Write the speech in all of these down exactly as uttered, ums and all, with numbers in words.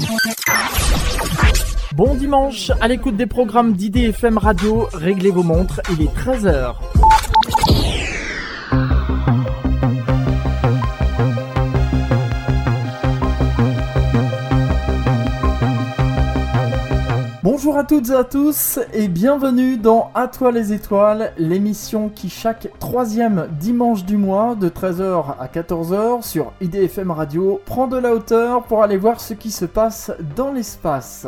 Bon dimanche, à l'écoute des programmes d'I D F M Radio, réglez vos montres, il est treize heures. Bonjour à toutes et à tous et bienvenue dans À toi les étoiles, l'émission qui chaque troisième dimanche du mois de treize heures à quatorze heures sur I D F M Radio prend de la hauteur pour aller voir ce qui se passe dans l'espace.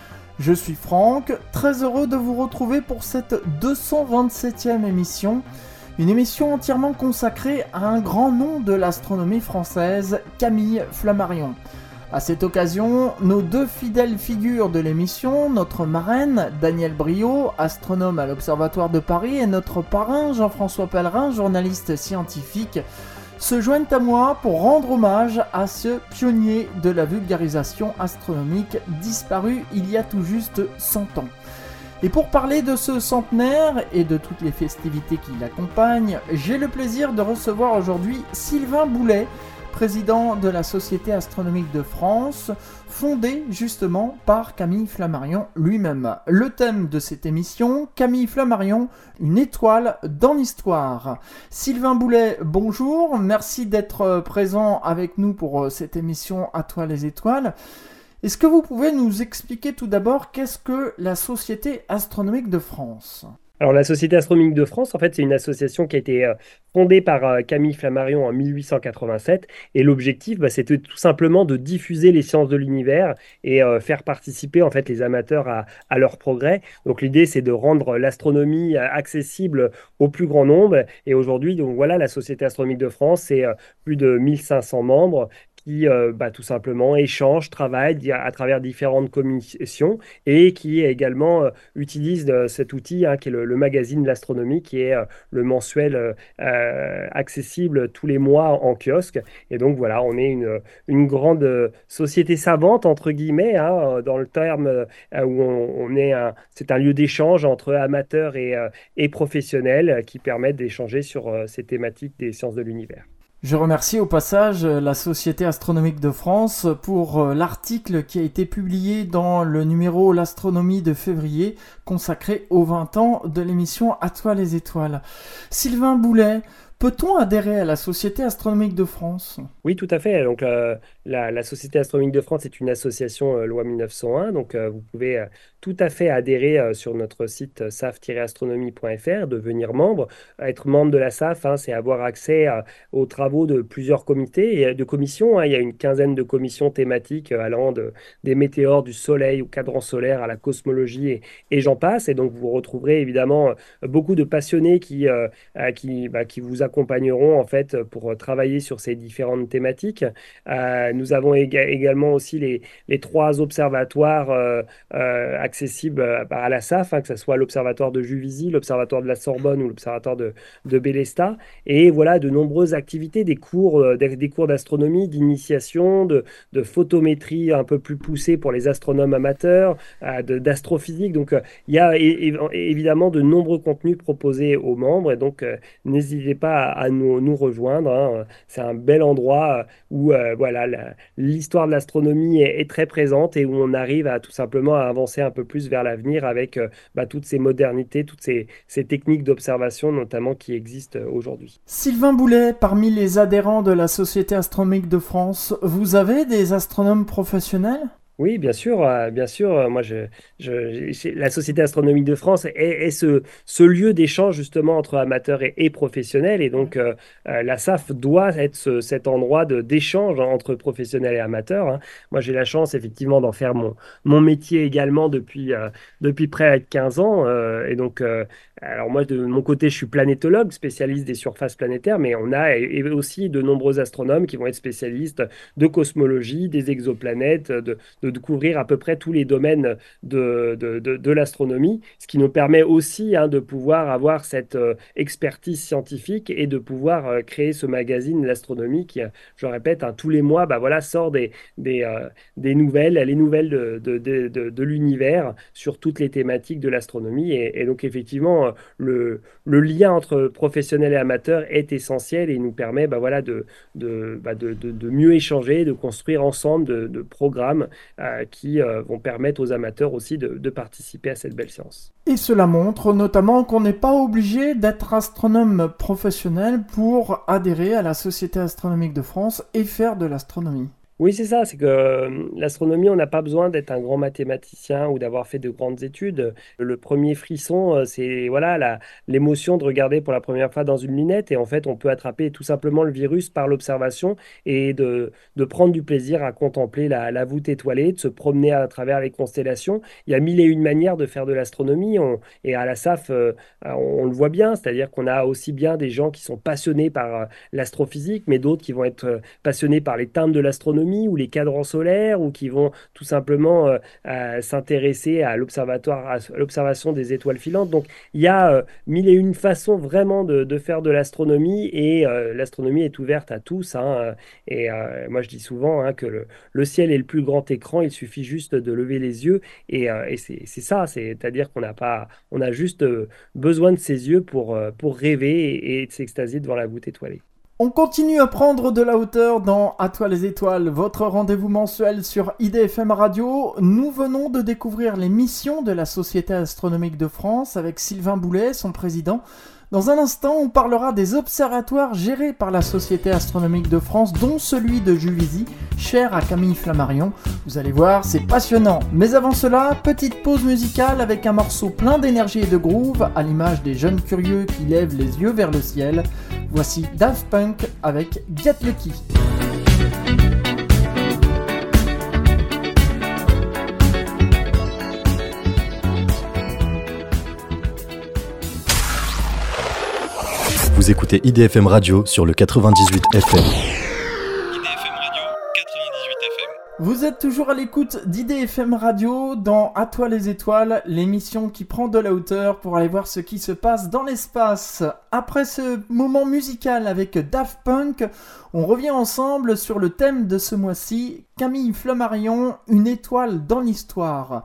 Je suis Franck, très heureux de vous retrouver pour cette deux cent vingt-septième émission, une émission entièrement consacrée à un grand nom de l'astronomie française, Camille Flammarion. À cette occasion, nos deux fidèles figures de l'émission, notre marraine, Danielle Briot, astronome à l'Observatoire de Paris, et notre parrain, Jean-François Pellerin, journaliste scientifique, se joignent à moi pour rendre hommage à ce pionnier de la vulgarisation astronomique disparu il y a tout juste cent ans. Et pour parler de ce centenaire et de toutes les festivités qui l'accompagnent, j'ai le plaisir de recevoir aujourd'hui Sylvain Boulet, président de la Société astronomique de France, fondée justement par Camille Flammarion lui-même. Le thème de cette émission, Camille Flammarion, une étoile dans l'histoire. Sylvain Boulet, bonjour, merci d'être présent avec nous pour cette émission À toi les étoiles. Est-ce que vous pouvez nous expliquer tout d'abord qu'est-ce que la Société astronomique de France ? Alors la Société astronomique de France, en fait, c'est une association qui a été euh, fondée par euh, Camille Flammarion en mille huit cent quatre-vingt-sept et l'objectif, bah, c'était tout simplement de diffuser les sciences de l'univers et euh, faire participer en fait les amateurs à, à leur progrès. Donc l'idée, c'est de rendre l'astronomie euh, accessible au plus grand nombre. Et aujourd'hui, donc voilà, la Société astronomique de France, c'est euh, plus de mille cinq cents membres qui euh, bah, tout simplement échangent, travaillent à travers différentes commissions et qui également euh, utilisent euh, cet outil hein, qui est le, le magazine de l'astronomie, qui est euh, le mensuel euh, euh, accessible tous les mois en kiosque. Et donc voilà, on est une, une grande euh, société savante, entre guillemets, hein, dans le terme euh, où on, on est un, c'est un lieu d'échange entre amateurs et, euh, et professionnels euh, qui permettent d'échanger sur euh, ces thématiques des sciences de l'univers. Je remercie au passage la Société astronomique de France pour l'article qui a été publié dans le numéro L'Astronomie de février consacré aux vingt ans de l'émission À toi les étoiles. Sylvain Boulet, peut-on adhérer à la Société astronomique de France ? Oui, tout à fait. Donc, euh, la, la Société astronomique de France est une association euh, loi mille neuf cent un. Donc, euh, vous pouvez euh, tout à fait adhérer euh, sur notre site euh, s a f tiret astronomie point f r, devenir membre. Être membre de la S A F, hein, c'est avoir accès euh, aux travaux de plusieurs comités et de commissions. Hein. Il y a une quinzaine de commissions thématiques euh, allant de, des météores, du Soleil, au cadran solaire, à la cosmologie et, et j'en passe. Et donc, vous retrouverez évidemment euh, beaucoup de passionnés qui, euh, euh, qui, bah, qui vous accompagneront en fait pour travailler sur ces différentes thématiques. Euh, nous avons ég- également aussi les, les trois observatoires euh, euh, accessibles à la S A F, hein, que ce soit l'observatoire de Juvisy, l'observatoire de la Sorbonne ou l'observatoire de, de Bélestat. Et voilà, de nombreuses activités, des cours, euh, des, des cours d'astronomie, d'initiation, de, de photométrie un peu plus poussée pour les astronomes amateurs, euh, de- d'astrophysique. Donc, euh, il y a é- é- évidemment de nombreux contenus proposés aux membres. Et donc, euh, n'hésitez pas à, à nous, nous rejoindre. Hein. C'est un bel endroit où euh, voilà, la- l'histoire de l'astronomie est, est très présente et où on arrive à tout simplement à avancer un peu plus vers l'avenir avec euh, bah, toutes ces modernités, toutes ces, ces techniques d'observation notamment qui existent euh, aujourd'hui. Sylvain Boulet, parmi les adhérents de la Société astronomique de France, vous avez des astronomes professionnels ? Oui, bien sûr, euh, bien sûr. euh, Moi, je, je- j'ai- la Société astronomique de France est, est ce, ce lieu d'échange justement entre amateurs et, et professionnels. Et donc, euh, euh, la S A F doit être ce- cet endroit de, d'échange entre professionnels et amateurs. Hein. Moi, j'ai la chance effectivement d'en faire mon, mon métier également depuis, euh, depuis près de quinze ans. euh, et donc, euh, alors moi, de mon côté, je suis planétologue, spécialiste des surfaces planétaires, mais on a et- et aussi de nombreux astronomes qui vont être spécialistes de cosmologie, des exoplanètes, de de découvrir à peu près tous les domaines de, de, de, de l'astronomie, ce qui nous permet aussi hein, de pouvoir avoir cette euh, expertise scientifique et de pouvoir euh, créer ce magazine L'Astronomie qui, euh, je le répète, hein, tous les mois bah, voilà, sort des, des, euh, des nouvelles, les nouvelles de, de, de, de, de l'univers sur toutes les thématiques de l'astronomie. Et, et donc effectivement, euh, le, le lien entre professionnels et amateurs est essentiel et nous permet bah, voilà, de, de, bah, de, de, de mieux échanger, de construire ensemble de, de programmes euh, qui euh, vont permettre aux amateurs aussi de, de participer à cette belle science. Et cela montre notamment qu'on n'est pas obligé d'être astronome professionnel pour adhérer à la Société astronomique de France et faire de l'astronomie. Oui, c'est ça, c'est que euh, l'astronomie, on n'a pas besoin d'être un grand mathématicien ou d'avoir fait de grandes études. Le premier frisson, euh, c'est voilà, la- l'émotion de regarder pour la première fois dans une lunette et en fait, on peut attraper tout simplement le virus par l'observation et de, de prendre du plaisir à contempler la, la voûte étoilée, de se promener à travers les constellations. Il y a mille et une manières de faire de l'astronomie on- et à la S A F, euh, on, on le voit bien, c'est-à-dire qu'on a aussi bien des gens qui sont passionnés par euh, l'astrophysique, mais d'autres qui vont être euh, passionnés par les teintes de l'astronomie ou les cadrans solaires ou qui vont tout simplement euh, euh, s'intéresser à l'observatoire, à l'observation des étoiles filantes. Donc il y a euh, mille et une façons vraiment de, de faire de l'astronomie et euh, l'astronomie est ouverte à tous. Hein, et euh, moi je dis souvent hein, que le, le ciel est le plus grand écran, il suffit juste de lever les yeux et, euh, et c'est c'est ça, c'est-à-dire qu'on n'a pas, on a juste euh, besoin de ses yeux pour, euh, pour rêver et, et de s'extasier devant la voûte étoilée. On continue à prendre de la hauteur dans À toi les étoiles, votre rendez-vous mensuel sur I D F M Radio. Nous venons de découvrir les missions de la Société astronomique de France avec Sylvain Boulet, son président. Dans un instant, on parlera des observatoires gérés par la Société astronomique de France, dont celui de Juvisy, cher à Camille Flammarion. Vous allez voir, c'est passionnant. Mais avant cela, petite pause musicale avec un morceau plein d'énergie et de groove, à l'image des jeunes curieux qui lèvent les yeux vers le ciel. Voici Daft Punk avec Get Lucky. Vous écoutez I D F M Radio sur le quatre-vingt-dix-huit F M. I D F M Radio, quatre-vingt-dix-huit F M. Vous êtes toujours à l'écoute d'I D F M Radio dans À toi les étoiles, l'émission qui prend de la hauteur pour aller voir ce qui se passe dans l'espace. Après ce moment musical avec Daft Punk, on revient ensemble sur le thème de ce mois-ci, Camille Flammarion, une étoile dans l'histoire.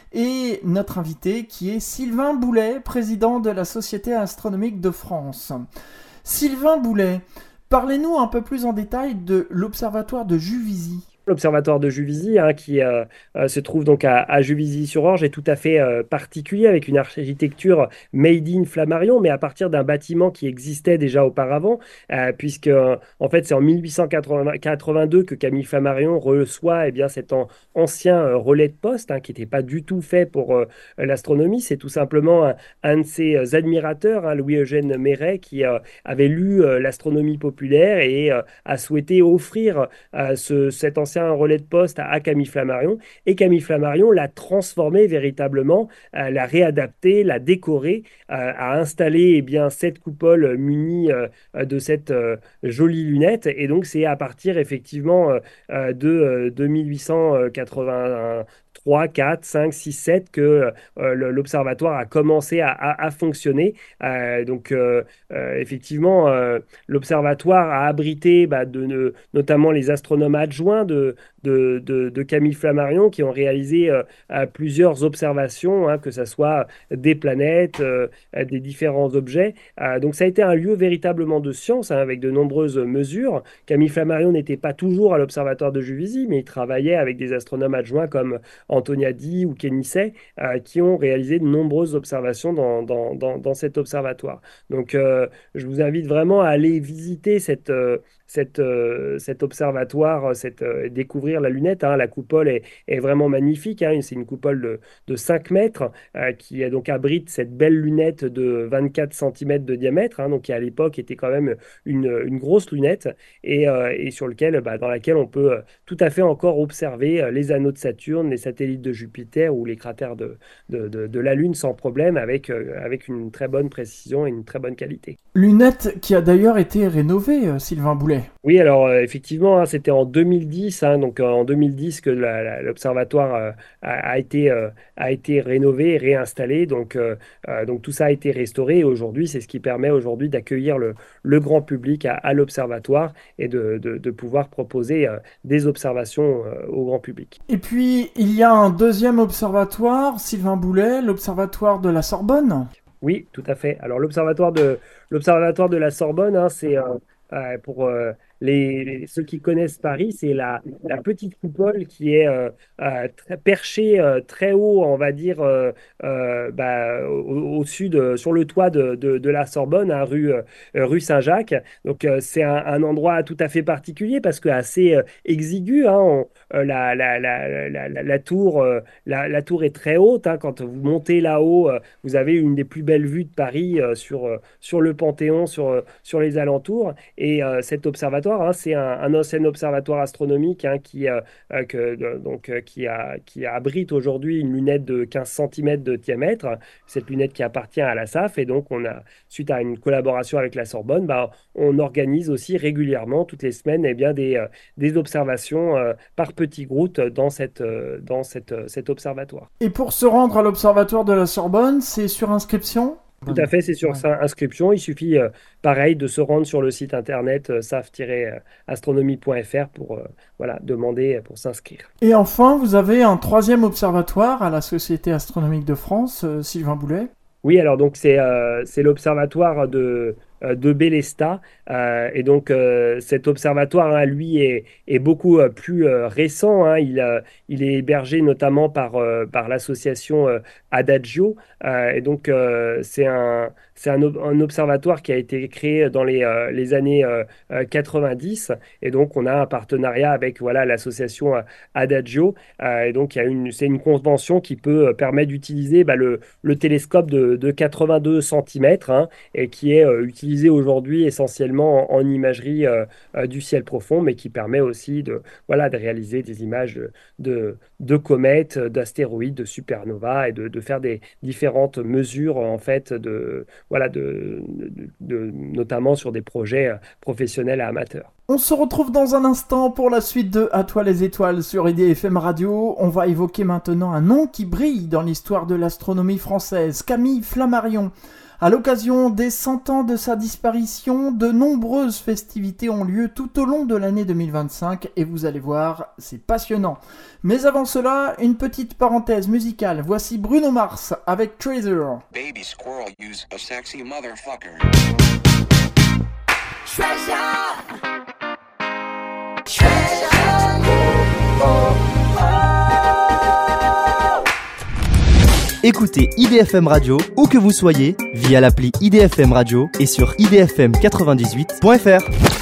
Et notre invité qui est Sylvain Boulet, président de la Société astronomique de France. Sylvain Boulet, parlez-nous un peu plus en détail de l'observatoire de Juvisy. L'observatoire de Juvisy, hein, qui euh, euh, se trouve donc à, à Juvisy-sur-Orge, est tout à fait euh, particulier avec une architecture made in Flammarion, mais à partir d'un bâtiment qui existait déjà auparavant, euh, puisque euh, en fait c'est en mille huit cent quatre-vingt-deux que Camille Flammarion reçoit eh bien, cet an, ancien euh, relais de poste hein, qui n'était pas du tout fait pour euh, l'astronomie. C'est tout simplement un, un de ses admirateurs, hein, Louis-Eugène Méret, qui euh, avait lu euh, l'astronomie populaire et euh, a souhaité offrir euh, ce, cet ancien un relais de poste à, à Camille Flammarion et Camille Flammarion l'a transformé véritablement, euh, l'a réadapté, l'a décoré, euh, a installé eh bien, cette coupole munie euh, de cette euh, jolie lunette et donc c'est à partir effectivement euh, de, euh, de mille huit cent quatre-vingt-trois, quatre, cinq, six, sept que euh, l'observatoire a commencé à, à, à fonctionner. Euh, donc euh, euh, effectivement, euh, l'observatoire a abrité bah, de, de, notamment les astronomes adjoints de, de, de, de Camille Flammarion qui ont réalisé euh, plusieurs observations, hein, que ce soit des planètes, euh, des différents objets. Euh, donc ça a été un lieu véritablement de science hein, avec de nombreuses mesures. Camille Flammarion n'était pas toujours à l'observatoire de Juvisy, mais il travaillait avec des astronomes adjoints comme Antoniadi ou Kénisset euh, qui ont réalisé de nombreuses observations dans, dans, dans, dans cet observatoire. Donc euh, je vous invite vraiment à aller visiter cette... Euh, Cette, euh, cet observatoire, cette, euh, découvrir la lunette. Hein. La coupole est, est vraiment magnifique. Hein. C'est une coupole de, de cinq mètres euh, qui donc abrite cette belle lunette de vingt-quatre centimètres de diamètre, hein, donc qui à l'époque était quand même une, une grosse lunette et, euh, et sur lequel, bah, dans laquelle on peut euh, tout à fait encore observer euh, les anneaux de Saturne, les satellites de Jupiter ou les cratères de, de, de, de la Lune sans problème avec, euh, avec une très bonne précision et une très bonne qualité. Lunette qui a d'ailleurs été rénovée, euh, Sylvain Boulet. Oui, alors euh, effectivement, hein, c'était en deux mille dix, hein, donc euh, en deux mille dix que la- la- l'observatoire euh, a, a été, euh, a été rénové et réinstallé. Donc, euh, euh, donc tout ça a été restauré et aujourd'hui, c'est ce qui permet aujourd'hui d'accueillir le, le grand public à, à l'observatoire et de, de, de pouvoir proposer euh, des observations euh, au grand public. Et puis, il y a un deuxième observatoire, Sylvain Boulet, l'observatoire de la Sorbonne. Oui, tout à fait. Alors l'observatoire de, l'observatoire de la Sorbonne, hein, c'est euh, euh, pour euh, les, les- ceux qui connaissent Paris, c'est la, la petite coupole qui est euh, euh, très, perchée euh, très haut, on va dire, euh, euh, bah, au, au-dessus de, sur le toit de, de, de la Sorbonne, hein, rue, euh, rue Saint-Jacques. Donc, euh, c'est un, un endroit tout à fait particulier parce que assez euh, exigu, hein. On- euh, la, la, la, la, la, la tour, euh, la, la tour est très haute, hein. Quand vous montez là-haut, euh, vous avez une des plus belles vues de Paris euh, sur, euh, sur le Panthéon, sur, euh, sur les alentours. Et euh, cet observatoire, hein, c'est un, un ancien observatoire astronomique, hein, qui, euh, euh, que, de- donc, euh, qui, a, qui abrite aujourd'hui une lunette de quinze centimètres de diamètre. Cette lunette qui appartient à la S A F. Et donc, on a, suite à une collaboration avec la Sorbonne, bah, on organise aussi régulièrement, toutes les semaines, eh bien, des, euh, des observations euh, par petits groupes dans, cette, euh, dans cette, euh, cet observatoire. Et pour se rendre à l'observatoire de la Sorbonne, c'est sur inscription? Tout à fait, c'est sur Ouais. sa inscription. Il suffit, euh, pareil, de se rendre sur le site internet euh, saf tiret astronomie point f r pour euh, voilà, demander euh, pour s'inscrire. Et enfin, vous avez un troisième observatoire à la Société astronomique de France, euh, Sylvain Boulet. Oui, alors donc c'est euh, c'est l'observatoire de, euh, de Bélestat. Euh, et donc euh, cet observatoire, hein, lui, est, est beaucoup euh, plus euh, récent, hein. Il, euh, il est hébergé notamment par, euh, par l'association euh, Adagio. Euh, et donc euh, c'est un, c'est un, ob- un observatoire qui a été créé dans les, euh, les années euh, euh, quatre-vingt-dix. Et donc on a un partenariat avec voilà, l'association euh, Adagio. Euh, et donc il y a une, c'est une convention qui peut euh, permettre d'utiliser bah, le le télescope de, de quatre-vingt-deux centimètres, hein, et qui est euh, utilisé aujourd'hui essentiellement en, en imagerie euh, euh, du ciel profond, mais qui permet aussi de, voilà, de réaliser des images de, de, de comètes, d'astéroïdes, de supernovas et de, de faire des différentes mesures en fait, de, voilà, de, de- de- notamment sur des projets euh, professionnels et amateurs. On se retrouve dans un instant pour la suite de À toi les étoiles sur I D F M Radio. On va évoquer maintenant un nom qui brille dans l'histoire de l'astronomie française, Camille Flammarion. À l'occasion des cent ans de sa disparition, de nombreuses festivités ont lieu tout au long de l'année deux mille vingt-cinq et vous allez voir, c'est passionnant. Mais avant cela, une petite parenthèse musicale. Voici Bruno Mars avec Treasure. Baby squirrel use a sexy motherfucker. Treasure, treasure, oh, oh. Écoutez I D F M Radio où que vous soyez via l'appli I D F M Radio et sur i d f m quatre-vingt-dix-huit point f r.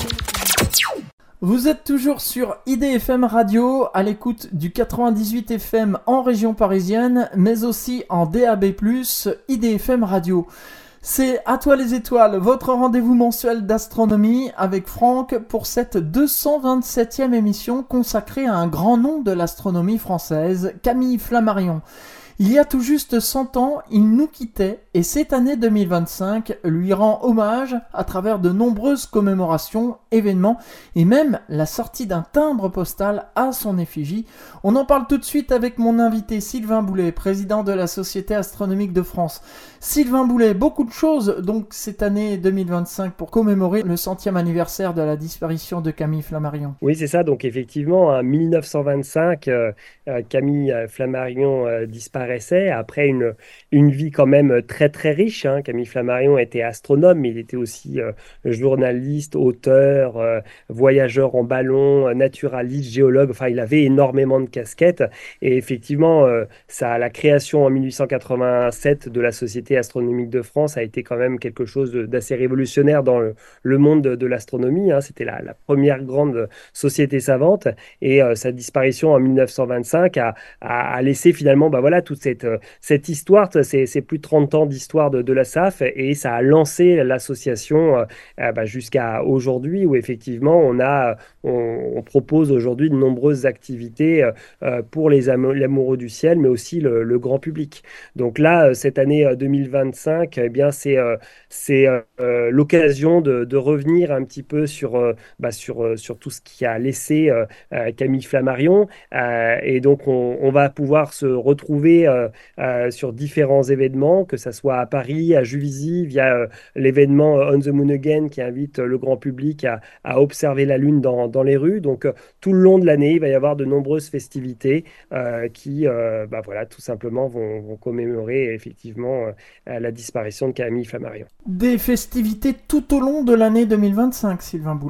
Vous êtes toujours sur I D F M Radio, à l'écoute du quatre-vingt-dix-huit F M en région parisienne, mais aussi en D A B plus, I D F M Radio. C'est À toi les étoiles, votre rendez-vous mensuel d'astronomie avec Franck pour cette deux cent vingt-septième émission consacrée à un grand nom de l'astronomie française, Camille Flammarion. Il y a tout juste cent ans, il nous quittait et cette année deux mille vingt-cinq lui rend hommage à travers de nombreuses commémorations, événements et même la sortie d'un timbre postal à son effigie. On en parle tout de suite avec mon invité Sylvain Boulet, président de la Société astronomique de France. Sylvain Boulet, beaucoup de choses donc cette année deux mille vingt-cinq pour commémorer le centième anniversaire de la disparition de Camille Flammarion. Oui, c'est ça. Donc effectivement, en mille neuf cent vingt-cinq, euh, euh, Camille euh, Flammarion euh, disparaissait après une, une vie quand même très très riche, hein. Camille Flammarion était astronome, mais il était aussi euh, journaliste, auteur, euh, voyageur en ballon, euh, naturaliste, géologue. Enfin, il avait énormément de casquettes. Et effectivement, euh, ça, la création en mille huit cent quatre-vingt-sept de la Société astronomique de France a été quand même quelque chose de- d'assez révolutionnaire dans le, le monde de, de l'astronomie, hein. C'était la, la première grande société savante. Et euh, sa disparition en mille neuf cent vingt-cinq a, a, a laissé finalement bah, voilà, toute cette, euh, cette histoire, c'est, c'est plus de trente ans d'histoire de, de la S A F, et ça a lancé l'association euh, euh, bah, jusqu'à aujourd'hui où effectivement on, a, on, on propose aujourd'hui de nombreuses activités euh, pour les amo- amoureux du ciel, mais aussi le, le grand public. Donc là, euh, cette année euh, deux mille vingt-cinq, eh bien, c'est euh, c'est euh, euh, l'occasion de, de revenir un petit peu sur, euh, bah, sur, euh, sur tout ce qui a laissé euh, euh, Camille Flammarion. Euh, et donc, on, on va pouvoir se retrouver euh, euh, sur différents événements, que ce soit à Paris, à Juvisy, via euh, l'événement On the Moon Again qui invite euh, le grand public à, à observer la Lune dans, dans les rues. Donc, euh, tout le long de l'année, il va y avoir de nombreuses festivités euh, qui, euh, bah, voilà, tout simplement, vont, vont commémorer effectivement euh, la disparition de Camille Flammarion. Des festivités tout au long de l'année deux mille vingt-cinq, Sylvain Boulet.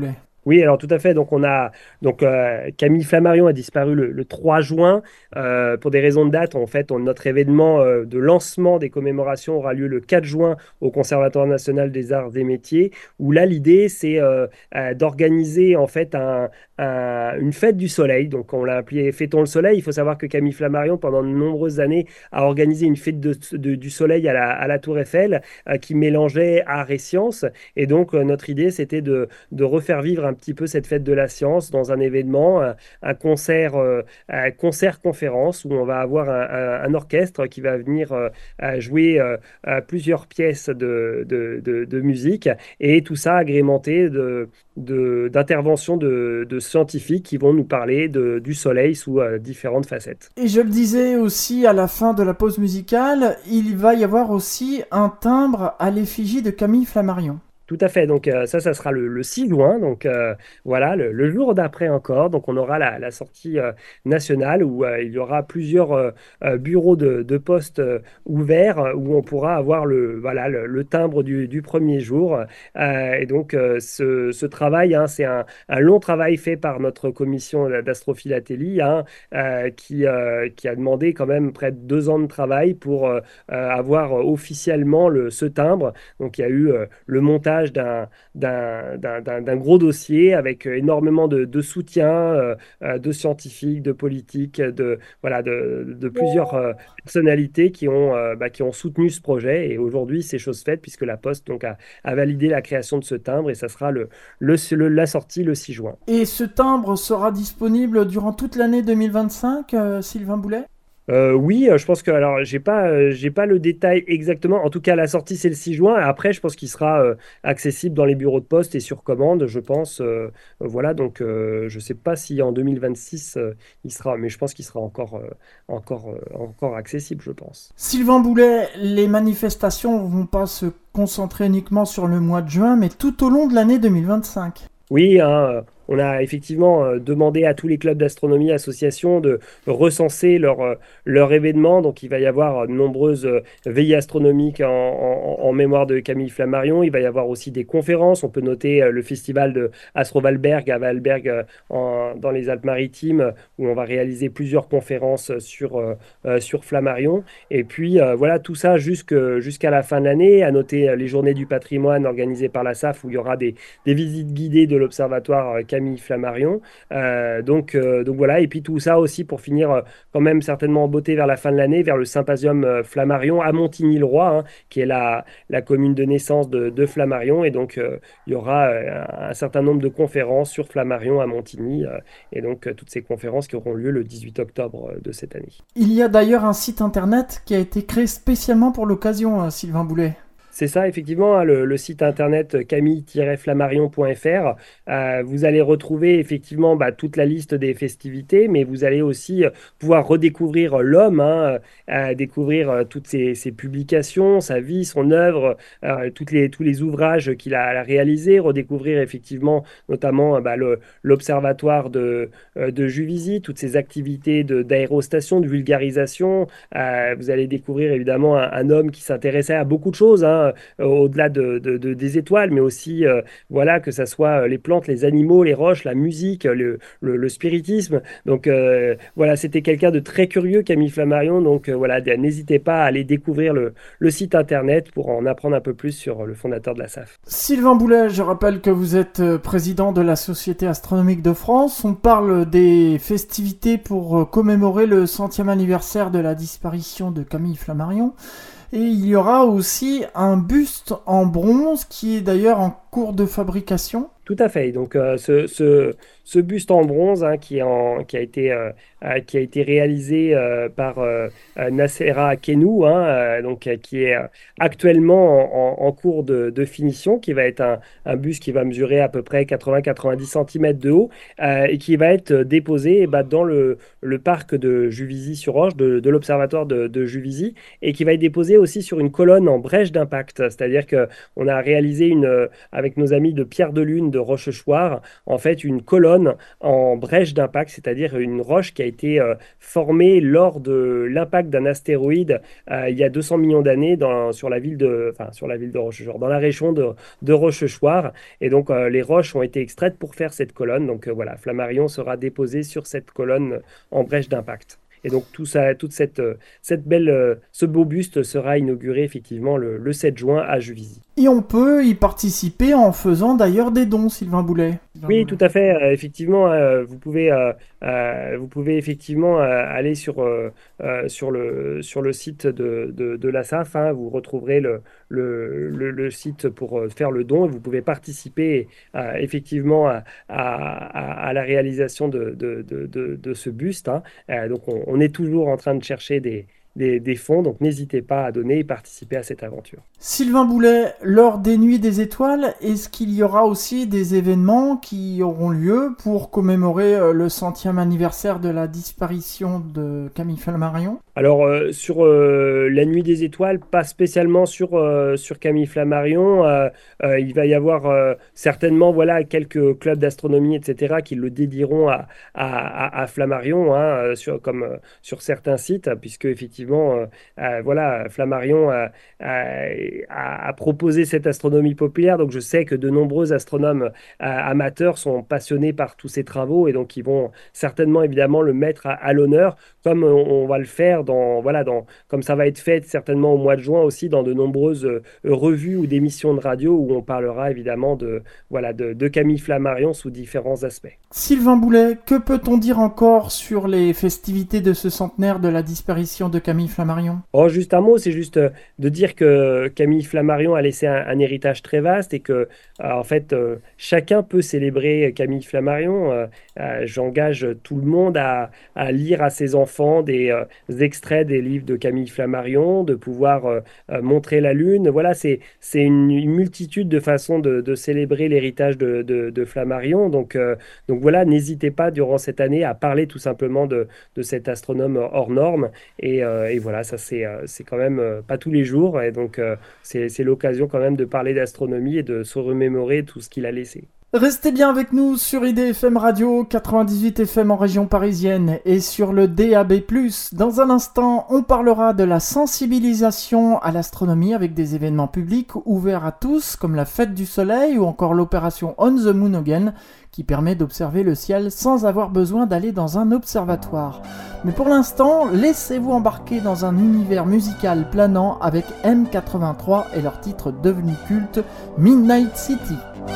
Oui, alors tout à fait. Donc, on a donc euh, Camille Flammarion a disparu le, le trois juin euh, pour des raisons de date. En fait, on- notre événement euh, de lancement des commémorations aura lieu le quatre juin au Conservatoire national des arts et métiers. Où là, l'idée c'est euh, euh, d'organiser en fait un, un- une fête du soleil. Donc, on l'a appelé Fêtons le soleil. Il faut savoir que Camille Flammarion, pendant de nombreuses années, a organisé une fête de- de- du soleil à la, à la Tour Eiffel euh, qui mélangeait art et science. Et donc, euh, notre idée, c'était de de refaire vivre un petit peu cette fête de la science dans un événement, un, un concert, euh, un concert-conférence où on va avoir un, un- un orchestre qui va venir euh, à jouer euh, à plusieurs pièces de, de, de- de musique et tout ça agrémenté de, de- d'interventions de, de scientifiques qui vont nous parler de- du soleil sous euh, différentes facettes. Et je le disais aussi à la fin de la pause musicale, il va y avoir aussi un timbre à l'effigie de Camille Flammarion. Tout à fait. Donc euh, ça, ça sera le, le six juin. Donc euh, voilà, le, le jour d'après encore. Donc on aura la, la sortie euh, nationale où euh, il y aura plusieurs euh, euh, bureaux de, de poste euh, ouverts euh, où on pourra avoir le, voilà, le, le timbre du, du premier jour. Euh, et donc euh, ce, ce travail, hein, c'est un, un long travail fait par notre commission d'astrophilatélie hein, euh, qui, euh, qui a demandé quand même près de deux ans de travail pour euh, euh, avoir officiellement le, ce timbre. Donc il y a eu euh, le montage d'un, d'un, d'un, d'un- d'un gros dossier avec euh, énormément de, de soutien euh, euh, de scientifiques, de politiques, de, voilà, de, de plusieurs euh, personnalités qui ont, euh, bah, qui ont soutenu ce projet. Et aujourd'hui, c'est chose faite puisque la Poste donc, a, a validé la création de ce timbre et ça sera le, le, le- la sortie le six juin. Et ce timbre sera disponible durant toute l'année deux mille vingt-cinq, euh, Sylvain Boulet? Euh, oui, euh, je pense que alors j'ai pas euh, j'ai pas le détail exactement. En tout cas, la sortie c'est le six juin. Après, je pense qu'il sera euh, accessible dans les bureaux de poste et sur commande. Je pense, euh, euh, voilà. Donc, euh, je sais pas si en deux mille vingt-six euh, il sera, mais je pense qu'il sera encore euh, encore euh, encore accessible. Je pense. Sylvain Boulet, les manifestations vont pas se concentrer uniquement sur le mois de juin, mais tout au long de l'année deux mille vingt-cinq. Oui, hein, euh, on a effectivement euh, demandé à tous les clubs d'astronomie, associations de recenser leurs euh, leur événements. Donc, il va y avoir euh, de nombreuses euh, veillées astronomiques en, en- en mémoire de Camille Flammarion. Il va y avoir aussi des conférences. On peut noter euh, le festival de Astrovalberg à Valberg euh, en- dans les Alpes-Maritimes, euh, où on va réaliser plusieurs conférences sur, euh, euh, sur Flammarion. Et puis, euh, voilà, tout ça jusque- jusqu'à la fin de l'année. À noter euh, les journées du patrimoine organisées par la S A F, où il y aura des des visites guidées de l'observatoire euh, Camille Flammarion. Euh, donc, euh, donc voilà, et puis tout ça aussi pour finir euh, quand même certainement en beauté vers la fin de l'année, vers le symposium euh, Flammarion à Montigny-le-Roi, hein, qui est la, la commune de naissance de, de Flammarion. Et donc, euh, il y aura euh, un certain nombre de conférences sur Flammarion à Montigny. euh, et donc, euh, toutes ces conférences qui auront lieu le dix-huit octobre euh, de cette année. Il y a d'ailleurs un site internet qui a été créé spécialement pour l'occasion, euh, Sylvain Boulet. C'est ça, effectivement, hein, le, le site internet camille tiret flammarion point f r. Euh, vous allez retrouver effectivement bah, toute la liste des festivités, mais vous allez aussi euh, pouvoir redécouvrir euh, l'homme, hein, euh, découvrir euh, toutes ses, ses publications, sa vie, son œuvre, euh, toutes les, tous les ouvrages qu'il a, a réalisés, redécouvrir effectivement notamment euh, bah, le- l'observatoire de, euh, de Juvisy, toutes ses activités de- d'aérostation, de vulgarisation. Euh, vous allez découvrir évidemment un, un homme qui s'intéressait à beaucoup de choses, hein, euh, au-delà de, de- de- des étoiles, mais aussi, euh, voilà, que ça soit euh, les plantes, les animaux, les roches, la musique, le, le- le spiritisme. Donc, euh, voilà, c'était quelqu'un de très curieux, Camille Flammarion. Donc, euh, voilà, d- n'hésitez pas à aller découvrir le, le site internet pour en apprendre un peu plus sur le fondateur de la S A F. Sylvain Boulet, je rappelle que vous êtes euh, président de la Société astronomique de France. On parle des festivités pour euh, commémorer le centième anniversaire de la disparition de Camille Flammarion. Et il y aura aussi un buste en bronze qui est d'ailleurs en cours de fabrication. Tout à fait. Donc, euh, ce, ce, ce buste en bronze hein, qui, est en- qui a été, euh, euh, qui a été réalisé euh, par euh, euh, Nassera Kenou, hein, euh, donc, euh, qui est euh, actuellement en, en- en cours de, de finition, qui va être un, un buste qui va mesurer à peu près quatre-vingts à quatre-vingt-dix centimètres de haut euh, et qui va être déposé eh ben, dans le, le parc de Juvisy-sur-Orge, de, de l'observatoire de, de Juvisy, et qui va être déposé aussi sur une colonne en brèche d'impact. C'est-à-dire qu'on a réalisé une, euh, avec nos amis de Pierre de Lune, de Rochechouart, en fait une colonne en brèche d'impact, c'est-à-dire une roche qui a été euh, formé lors de l'impact d'un astéroïde euh, il y a deux cents millions d'années dans, sur la ville de, enfin, sur la ville de Rochechouart, dans la région de, de Rochechouart. Et donc, euh, les roches ont été extraites pour faire cette colonne. Donc, euh, voilà, Flammarion sera déposé sur cette colonne en brèche d'impact. Et donc, tout ça, toute cette, euh, cette belle, euh, ce beau buste sera inauguré effectivement le, le sept juin à Juvisy. Et on peut y participer en faisant d'ailleurs des dons, Sylvain Boulet. Sylvain Oui, Boulet. tout à fait. Euh, effectivement, euh, vous pouvez, euh, euh, vous pouvez effectivement euh, aller sur, euh, euh, sur le, sur le site de, de, de la S A F. Hein, vous retrouverez le, le, le, le site pour euh, faire le don et vous pouvez participer euh, effectivement à, à, à la réalisation de, de, de, de, de ce buste. Hein. Euh, donc, on, on est toujours en train de chercher des, des, des fonds. Donc, n'hésitez pas à donner et participer à cette aventure. Sylvain Boulet, lors des Nuits des Étoiles, est-ce qu'il y aura aussi des événements qui auront lieu pour commémorer euh, le centième anniversaire de la disparition de Camille Flammarion ? Alors, euh, sur euh, la Nuit des Étoiles, pas spécialement sur, euh, sur Camille Flammarion. Euh, euh, il va y avoir euh, certainement voilà, quelques clubs d'astronomie, et cetera, qui le dédieront à, à, à, à Flammarion, hein, sur, comme euh, sur certains sites, puisque effectivement, euh, euh, voilà, Flammarion a, a, a proposé cette astronomie populaire. Donc, je sais que de nombreux astronomes euh, amateurs sont passionnés par tous ces travaux et donc ils vont certainement, évidemment, le mettre à, à l'honneur, comme on, on va le faire dans, voilà, dans, comme ça va être fait certainement au mois de juin aussi dans de nombreuses euh, revues ou d'émissions de radio où on parlera évidemment de, voilà, de, de Camille Flammarion sous différents aspects. Sylvain Boulet, que peut-on dire encore sur les festivités de ce centenaire de la disparition de Camille Flammarion ? Oh, juste un mot, c'est juste euh, de dire que Camille Flammarion a laissé un, un héritage très vaste et que, euh, en fait, euh, chacun peut célébrer Camille Flammarion. Euh, euh, j'engage tout le monde à, à lire à ses enfants des, euh, des extraits des livres de Camille Flammarion, de pouvoir euh, euh, montrer la Lune. Voilà, c'est, c'est une, une multitude de façons de, de célébrer l'héritage de, de, de Flammarion. Donc, euh, donc voilà, n'hésitez pas durant cette année à parler tout simplement de, de cet astronome hors norme. Et, euh, et voilà, ça c'est, euh, c'est quand même euh, pas tous les jours. Et donc euh, c'est, c'est l'occasion quand même de parler d'astronomie et de se remémorer tout ce qu'il a laissé. Restez bien avec nous sur I D F M Radio, quatre-vingt-dix-huit F M en région parisienne et sur le D A B plus. Dans un instant, on parlera de la sensibilisation à l'astronomie avec des événements publics ouverts à tous, comme la Fête du Soleil ou encore l'opération On the Moon Again, qui permet d'observer le ciel sans avoir besoin d'aller dans un observatoire. Mais pour l'instant, laissez-vous embarquer dans un univers musical planant avec M quatre-vingt-trois et leur titre devenu culte, Midnight City.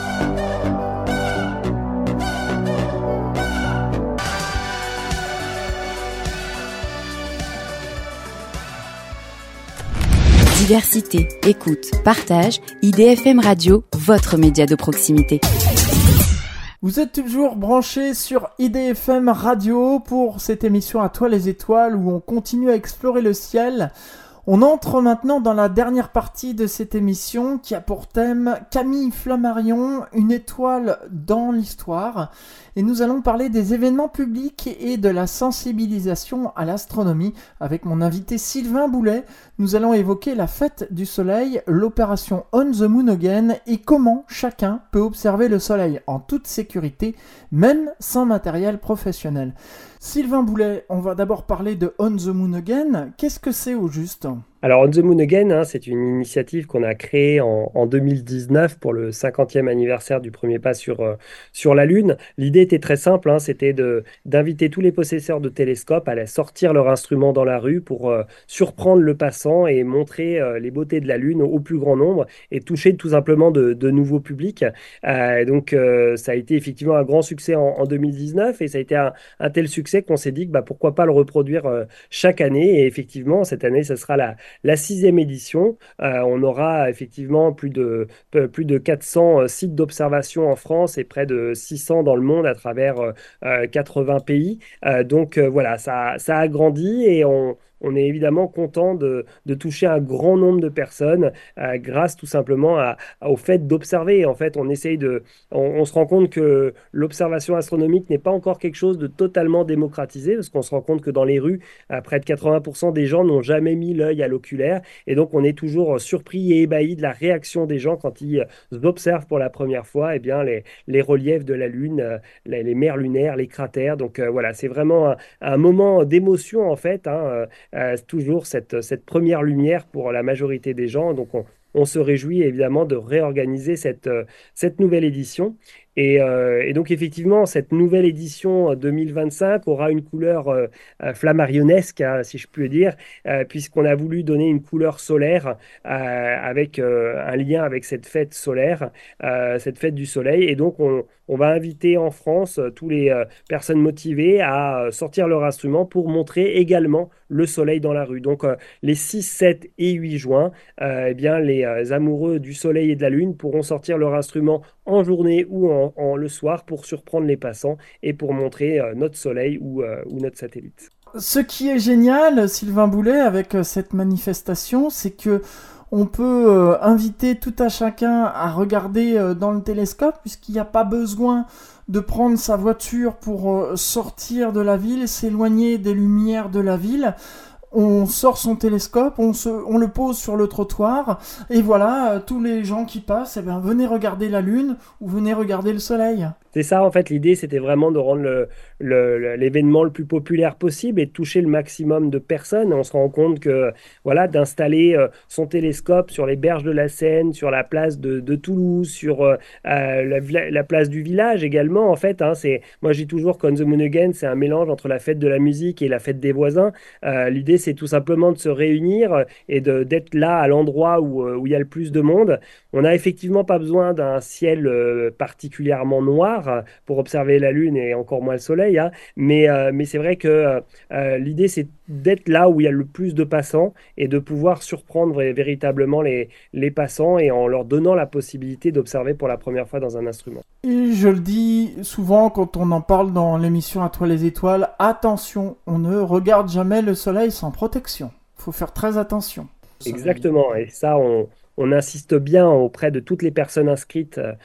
Diversité, écoute, partage, I D F M Radio, votre média de proximité. Vous êtes toujours branchés sur I D F M Radio pour cette émission À toi les étoiles où on continue à explorer le ciel. On entre maintenant dans la dernière partie de cette émission qui a pour thème Camille Flammarion, une étoile dans l'histoire. Et nous allons parler des événements publics et de la sensibilisation à l'astronomie. Avec mon invité Sylvain Boulet, nous allons évoquer la Fête du Soleil, l'opération On the Moon Again et comment chacun peut observer le Soleil en toute sécurité, même sans matériel professionnel. Sylvain Boulet, on va d'abord parler de On the Moon Again. Qu'est-ce que c'est au juste ? Alors, On the Moon Again, hein, c'est une initiative qu'on a créée en, en deux mille dix-neuf pour le cinquantième anniversaire du premier pas sur, euh, sur la Lune. L'idée était très simple, hein, c'était de, d'inviter tous les possesseurs de télescopes à aller sortir leur instrument dans la rue pour euh, surprendre le passant et montrer euh, les beautés de la Lune au, au plus grand nombre et toucher tout simplement de, de nouveaux publics. Euh, donc, euh, ça a été effectivement un grand succès en, en deux mille dix-neuf et ça a été un, un tel succès qu'on s'est dit que bah, pourquoi pas le reproduire euh, chaque année. Et effectivement, cette année, ça sera la La sixième édition, euh, on aura effectivement plus de, plus de quatre cents euh, sites d'observation en France et près de six cents dans le monde à travers euh, quatre-vingts pays. Euh, donc euh, voilà, ça, ça a grandi et on, on est évidemment content de, de toucher un grand nombre de personnes euh, grâce tout simplement à, à- au fait d'observer. En fait, on essaye de, on, on se rend compte que l'observation astronomique n'est pas encore quelque chose de totalement démocratisé, parce qu'on se rend compte que dans les rues, euh, près de quatre-vingts pour cent des gens n'ont jamais mis l'œil à l'oculaire, et donc on est toujours surpris et ébahi de la réaction des gens quand ils euh, observent pour la première fois, eh bien, les, les reliefs de la Lune, euh, les, les mers lunaires, les cratères. Donc euh, voilà, c'est vraiment un, un moment d'émotion en fait, hein, euh, euh, toujours cette, cette première lumière pour la majorité des gens. Donc on, on se réjouit évidemment de réorganiser cette, euh, cette nouvelle édition. Et, euh, et donc effectivement, cette nouvelle édition euh, deux mille vingt-cinq aura une couleur euh, euh, flamarionesque, hein, si je puis dire, euh, puisqu'on a voulu donner une couleur solaire euh, avec euh, un lien avec cette fête solaire, euh, cette fête du soleil. Et donc on, on va inviter en France euh, tous les euh, personnes motivées à euh, sortir leur instrument pour montrer également le soleil dans la rue. Donc euh, les six, sept et huit juin, euh, eh bien, les euh, amoureux du soleil et de la lune pourront sortir leur instrument en journée ou en, en- le soir pour surprendre les passants et pour montrer euh, notre soleil ou, euh, ou notre satellite. Ce qui est génial, Sylvain Boulet, avec euh, cette manifestation, c'est que on peut euh, inviter tout à chacun à regarder euh, dans le télescope, puisqu'il n'y a pas besoin de prendre sa voiture pour euh, sortir de la ville, s'éloigner des lumières de la ville. On sort son télescope, on, se, on le pose sur le trottoir, et voilà, euh, tous les gens qui passent, eh ben, venez regarder la lune ou venez regarder le soleil. C'est ça, en fait, l'idée, c'était vraiment de rendre le- le- le- l'événement le plus populaire possible et de toucher le maximum de personnes. On se rend compte que, voilà, d'installer euh, son télescope sur les berges de la Seine, sur la place de, de Toulouse, sur euh, euh, la, villa- la place du village également, en fait, hein, c'est, moi, je dis toujours qu'On the Moon Again, c'est un mélange entre la fête de la musique et la fête des voisins. Euh, l'idée, c'est tout simplement de se réunir euh, et de, d'être là à l'endroit où, euh, où il y a le plus de monde. On n'a effectivement pas besoin d'un ciel euh, particulièrement noir euh, pour observer la Lune et encore moins le Soleil, hein. Mais, euh, mais c'est vrai que euh, euh, l'idée, c'est d'être là où il y a le plus de passants et de pouvoir surprendre vé- véritablement les, les passants et en leur donnant la possibilité d'observer pour la première fois dans un instrument. Et je le dis souvent quand on en parle dans l'émission À toi les étoiles, attention, on ne regarde jamais le soleil sans protection. Faut faire très attention. Exactement, et ça, on, on insiste bien auprès de toutes les personnes inscrites euh,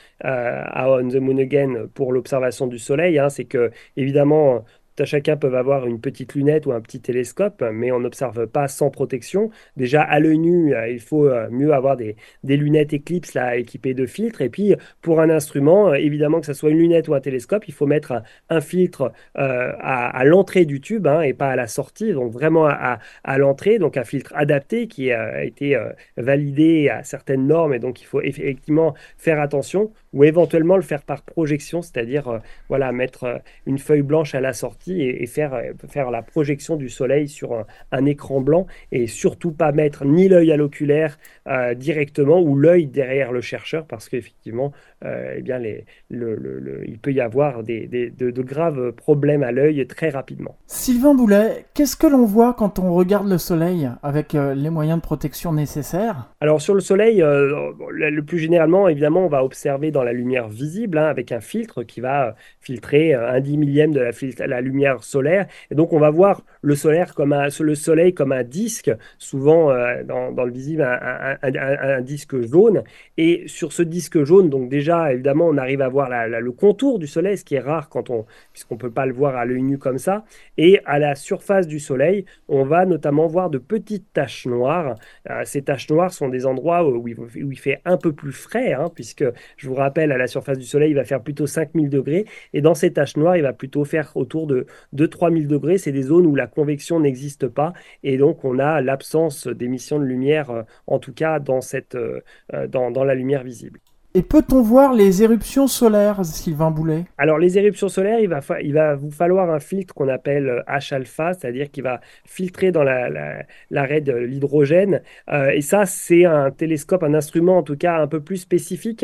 à On the Moon Again pour l'observation du Soleil, hein, c'est que, évidemment, tout à chacun peut avoir une petite lunette ou un petit télescope, mais on n'observe pas sans protection. Déjà, à l'œil nu, euh, il faut euh, mieux avoir des, des lunettes Eclipse là, équipées de filtres. Et puis, pour un instrument, euh, évidemment, que ce soit une lunette ou un télescope, il faut mettre un, un filtre euh, à, à l'entrée du tube, hein, et pas à la sortie, donc vraiment à, à- à l'entrée, donc un filtre adapté qui euh, a été euh, validé à certaines normes, et donc il faut effectivement faire attention, ou éventuellement le faire par projection, c'est-à-dire euh, voilà, mettre euh, une feuille blanche à la sortie et, et faire, euh, faire la projection du soleil sur un, un écran blanc, et surtout pas mettre ni l'œil à l'oculaire euh, directement ou l'œil derrière le chercheur, parce qu'effectivement, euh, eh bien, les, le, le- le- il peut y avoir des, des- de, de graves problèmes à l'œil très rapidement. Sylvain Boulet, qu'est-ce que l'on voit quand on regarde le soleil avec euh, les moyens de protection nécessaires? Alors sur le soleil, euh, le le plus généralement, évidemment, on va observer dans la lumière visible, hein, avec un filtre qui va euh, filtrer euh, un dix millième de la, fil- la lumière solaire. Et donc on va voir le solaire comme un, le soleil comme un disque, souvent euh, dans, dans le visible un, un- un- un- un disque jaune. Et sur ce disque jaune, donc déjà évidemment, on arrive à voir la- la- le contour du soleil, ce qui est rare quand on, puisqu'on peut pas le voir à l'œil nu comme ça. Et à la surface du soleil, on va notamment voir de petites taches noires. Euh, ces taches noires sont des endroits où, où il, où il fait un peu plus frais, hein, puisque je vous rappelle, à la surface du Soleil, il va faire plutôt cinq mille degrés, et dans ces taches noires, il va plutôt faire autour de deux à trois mille degrés. C'est des zones où la convection n'existe pas, et donc on a l'absence d'émission de lumière, euh, en tout cas dans, cette, euh, euh, dans, dans la lumière visible. Et peut-on voir les éruptions solaires, Sylvain Boulet? Alors, les éruptions solaires, il va, fa- il va vous falloir un filtre qu'on appelle euh, H-alpha, c'est-à-dire qu'il va filtrer dans la, la- l'arrêt de l'hydrogène. Euh, et ça, c'est un télescope, un instrument en tout cas un peu plus spécifique,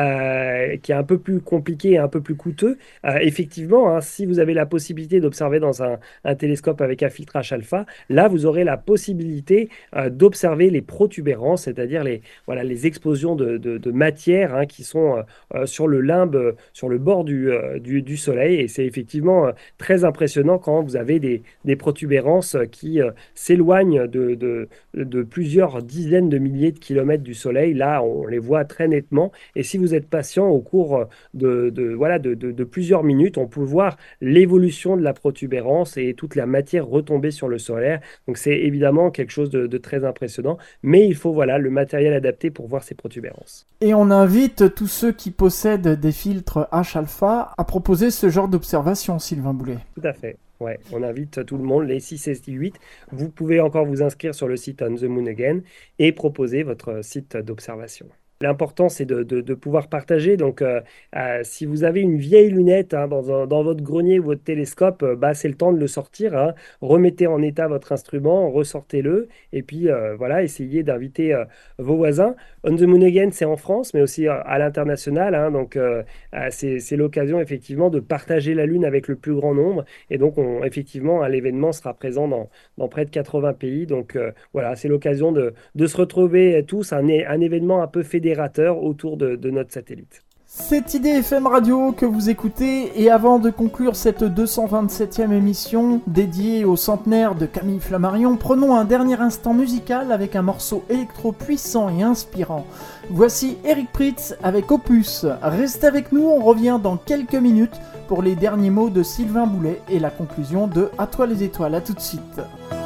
euh, qui est un peu plus compliqué et un peu plus coûteux. Euh, effectivement, hein, si vous avez la possibilité d'observer dans un, un télescope avec un filtre H-alpha, là, vous aurez la possibilité euh, d'observer les protubérances, c'est-à-dire les, voilà, les explosions de, de- de matière solaires hein, qui sont euh, sur le limbe, euh, sur le bord du, euh, du, du Soleil. Et c'est effectivement euh, très impressionnant quand vous avez des, des protubérances qui euh, s'éloignent de, de, de plusieurs dizaines de milliers de kilomètres du Soleil. Là, on les voit très nettement. Et si vous êtes patient au cours de, de, voilà, de, de, de plusieurs minutes, on peut voir l'évolution de la protubérance et toute la matière retomber sur le solaire. Donc c'est évidemment quelque chose de, de très impressionnant. Mais il faut voilà, le matériel adapté pour voir ces protubérances. Et on invite tous ceux qui possèdent des filtres H-alpha à proposer ce genre d'observation, Sylvain Boulet. Tout à fait. Ouais, on invite tout le monde, les six et huit. Vous pouvez encore vous inscrire sur le site On the Moon Again et proposer votre site d'observation. L'important, c'est de, de, de pouvoir partager. Donc, euh, euh, si vous avez une vieille lunette hein, dans, un, dans votre grenier ou votre télescope, euh, bah, c'est le temps de le sortir. Hein. Remettez en état votre instrument, ressortez-le. Et puis, euh, voilà, essayez d'inviter euh, vos voisins. On the Moon Again, c'est en France, mais aussi euh, à l'international. Hein. Donc, euh, euh, c'est, c'est l'occasion, effectivement, de partager la Lune avec le plus grand nombre. Et donc, on, effectivement, hein, l'événement sera présent dans, dans près de quatre-vingts pays. Donc, euh, voilà, c'est l'occasion de, de se retrouver tous. Un, un événement un peu fédérateur autour de, de notre satellite. C'est I D F M Radio que vous écoutez, et avant de conclure cette deux cent vingt-septième émission dédiée au centenaire de Camille Flammarion, prenons un dernier instant musical avec un morceau électro puissant et inspirant. Voici Eric Prydz avec Opus. Restez avec nous, on revient dans quelques minutes pour les derniers mots de Sylvain Boulet et la conclusion de À toi les étoiles. À tout de suite.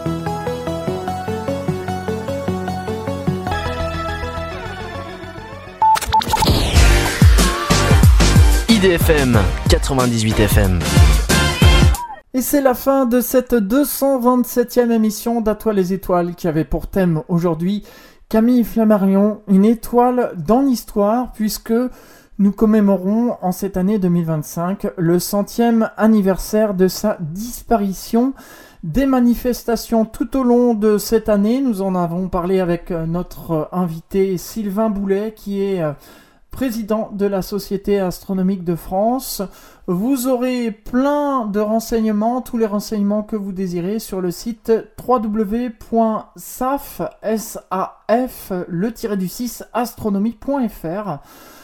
I D F M quatre-vingt-dix-huit F M. Et c'est la fin de cette deux cent vingt-septième émission d'À toi les étoiles qui avait pour thème aujourd'hui Camille Flammarion, une étoile dans l'histoire, puisque nous commémorons en cette année deux mille vingt-cinq le centième anniversaire de sa disparition. Des manifestations tout au long de cette année, nous en avons parlé avec notre invité Sylvain Boulet qui est président de la Société astronomique de France. Vous aurez plein de renseignements, tous les renseignements que vous désirez sur le site w w w point saf, S A F, le tiret du six, astronomie point f r.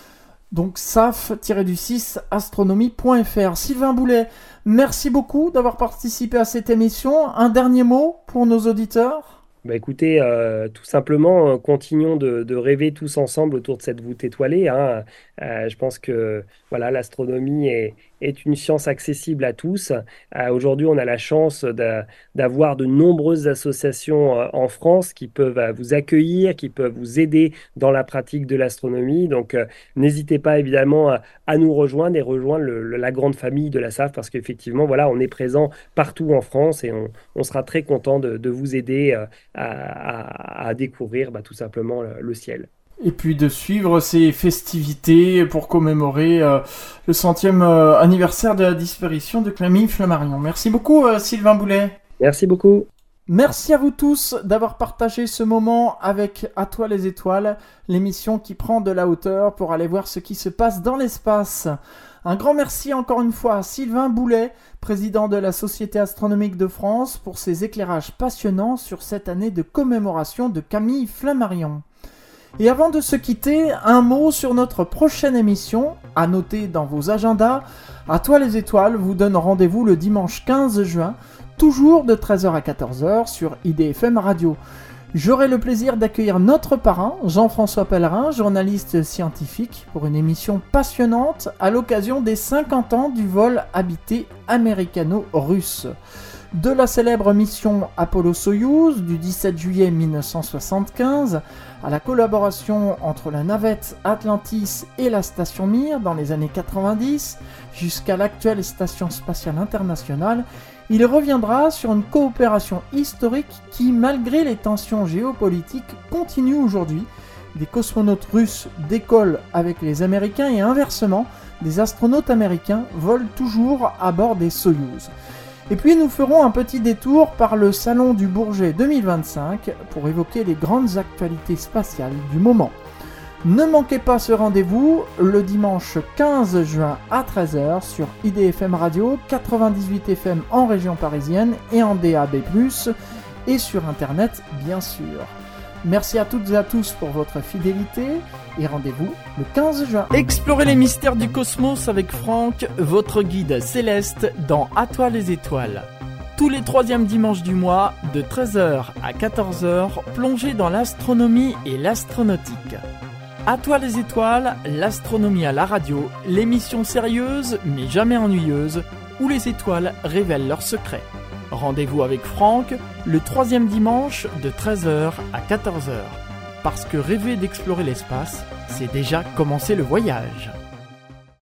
Donc saf du six, astronomie point f r. Sylvain Boulet, merci beaucoup d'avoir participé à cette émission. Un dernier mot pour nos auditeurs ? Bah écoutez, euh, tout simplement, euh, continuons de, de rêver tous ensemble autour de cette voûte étoilée. Hein. Euh, je pense que voilà, l'astronomie est, est une science accessible à tous. Euh, aujourd'hui, on a la chance de, d'avoir de nombreuses associations euh, en France qui peuvent euh, vous accueillir, qui peuvent vous aider dans la pratique de l'astronomie. Donc, euh, n'hésitez pas évidemment à, à nous rejoindre et rejoindre le, le, la grande famille de la S A F parce qu'effectivement, voilà, on est présent partout en France et on, on sera très content de, de vous aider euh, À, à, à découvrir bah, tout simplement le, le ciel. Et puis de suivre ces festivités pour commémorer euh, le centième euh, anniversaire de la disparition de Camille Flammarion. Merci beaucoup euh, Sylvain Boulet. Merci beaucoup. Merci à vous tous d'avoir partagé ce moment avec À toi les étoiles, l'émission qui prend de la hauteur pour aller voir ce qui se passe dans l'espace. Un grand merci encore une fois à Sylvain Boulet, président de la Société astronomique de France, pour ses éclairages passionnants sur cette année de commémoration de Camille Flammarion. Et avant de se quitter, un mot sur notre prochaine émission, à noter dans vos agendas. À toi les étoiles vous donne rendez-vous le dimanche quinze juin, toujours de treize heures à quatorze heures sur I D F M Radio. J'aurai le plaisir d'accueillir notre parrain, Jean-François Pellerin, journaliste scientifique, pour une émission passionnante à l'occasion des cinquante ans du vol habité américano-russe. De la célèbre mission Apollo-Soyouz du dix-sept juillet mille neuf cent soixante-quinze à la collaboration entre la navette Atlantis et la station Mir dans les années quatre-vingt-dix, jusqu'à l'actuelle station spatiale internationale, il reviendra sur une coopération historique qui, malgré les tensions géopolitiques, continue aujourd'hui. Des cosmonautes russes décollent avec les Américains et inversement, des astronautes américains volent toujours à bord des Soyouz. Et puis nous ferons un petit détour par le Salon du Bourget deux mille vingt-cinq pour évoquer les grandes actualités spatiales du moment. Ne manquez pas ce rendez-vous le dimanche quinze juin à treize heures sur I D F M Radio, quatre-vingt-dix-huit F M en région parisienne et en D A B plus, et sur internet bien sûr. Merci à toutes et à tous pour votre fidélité et rendez-vous le quinze juin. Explorez les mystères du cosmos avec Franck, votre guide céleste dans À toi les étoiles. Tous les troisièmes dimanches du mois, de treize heures à quatorze heures, plongez dans l'astronomie et l'astronautique. À toi les étoiles, l'astronomie à la radio, l'émission sérieuse mais jamais ennuyeuse, où les étoiles révèlent leurs secrets. Rendez-vous avec Franck le troisième dimanche de treize heures à quatorze heures. Parce que rêver d'explorer l'espace, c'est déjà commencer le voyage.